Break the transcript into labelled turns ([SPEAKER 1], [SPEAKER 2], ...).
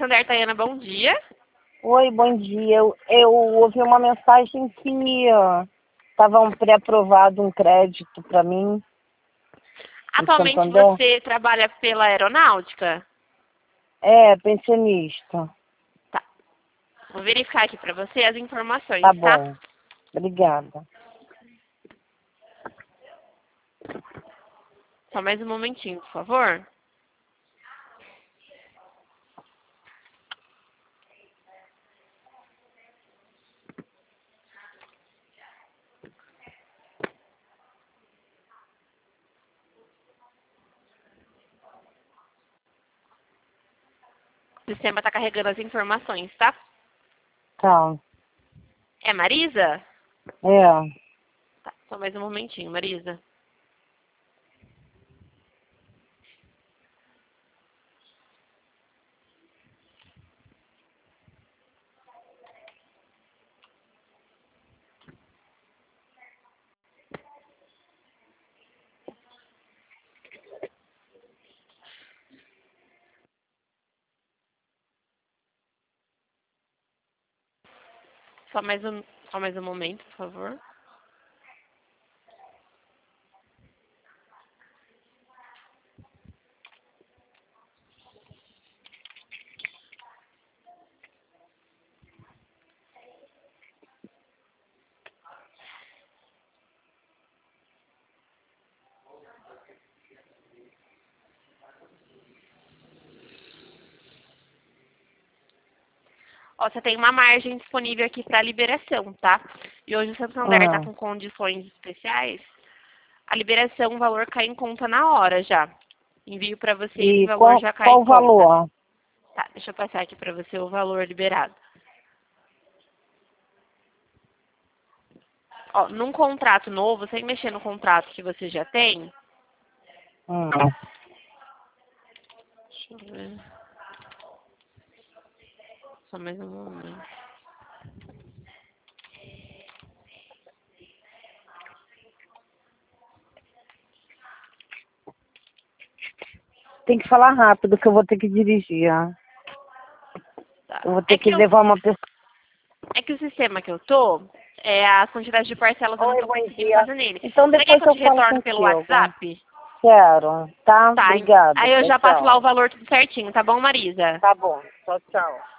[SPEAKER 1] Santander, Tayana, bom dia.
[SPEAKER 2] Oi, bom dia. Eu ouvi uma mensagem que estava pré-aprovado um crédito para mim em
[SPEAKER 1] Atualmente
[SPEAKER 2] Santander.
[SPEAKER 1] você trabalha pela aeronáutica?
[SPEAKER 2] É, pensionista.
[SPEAKER 1] Tá. Vou verificar aqui para você as informações,
[SPEAKER 2] Tá
[SPEAKER 1] tá?
[SPEAKER 2] bom. Obrigada.
[SPEAKER 1] Só mais um momentinho, por favor. O sistema está carregando as informações, tá?
[SPEAKER 2] Tá.
[SPEAKER 1] É Marisa?
[SPEAKER 2] É.
[SPEAKER 1] Tá, só mais um momentinho, Marisa. Só mais um momento, por favor. Ó, você tem uma margem disponível aqui para liberação, tá? E hoje o Santander está
[SPEAKER 2] Ah.
[SPEAKER 1] com condições especiais. A liberação, o valor cai em conta na hora já. Envio para você, esse
[SPEAKER 2] E
[SPEAKER 1] valor
[SPEAKER 2] qual,
[SPEAKER 1] já cai
[SPEAKER 2] qual
[SPEAKER 1] em
[SPEAKER 2] o
[SPEAKER 1] conta.
[SPEAKER 2] valor?
[SPEAKER 1] Tá, deixa eu passar aqui para você o valor liberado. Ó, num contrato novo, sem mexer no contrato que você já tem.
[SPEAKER 2] Ah.
[SPEAKER 1] Deixa eu ver. Só mais um momento.
[SPEAKER 2] Tem que falar rápido que eu vou ter que dirigir.
[SPEAKER 1] Tá.
[SPEAKER 2] Eu vou ter que levar uma pessoa.
[SPEAKER 1] É que o sistema que eu tô, as quantidades de parcelas eu não
[SPEAKER 2] Oi,
[SPEAKER 1] tô
[SPEAKER 2] bom
[SPEAKER 1] conseguindo
[SPEAKER 2] dia.
[SPEAKER 1] fazer nele.
[SPEAKER 2] Então
[SPEAKER 1] Você quer
[SPEAKER 2] depois
[SPEAKER 1] que eu
[SPEAKER 2] eu
[SPEAKER 1] te
[SPEAKER 2] falo
[SPEAKER 1] retorne pelo
[SPEAKER 2] contigo.
[SPEAKER 1] WhatsApp?
[SPEAKER 2] Quero, tá?
[SPEAKER 1] Tá,
[SPEAKER 2] Obrigada.
[SPEAKER 1] aí eu
[SPEAKER 2] Tchau,
[SPEAKER 1] já passo lá o
[SPEAKER 2] tchau.
[SPEAKER 1] valor tudo certinho, tá bom, Marisa?
[SPEAKER 2] Tá bom. Tchau, tchau.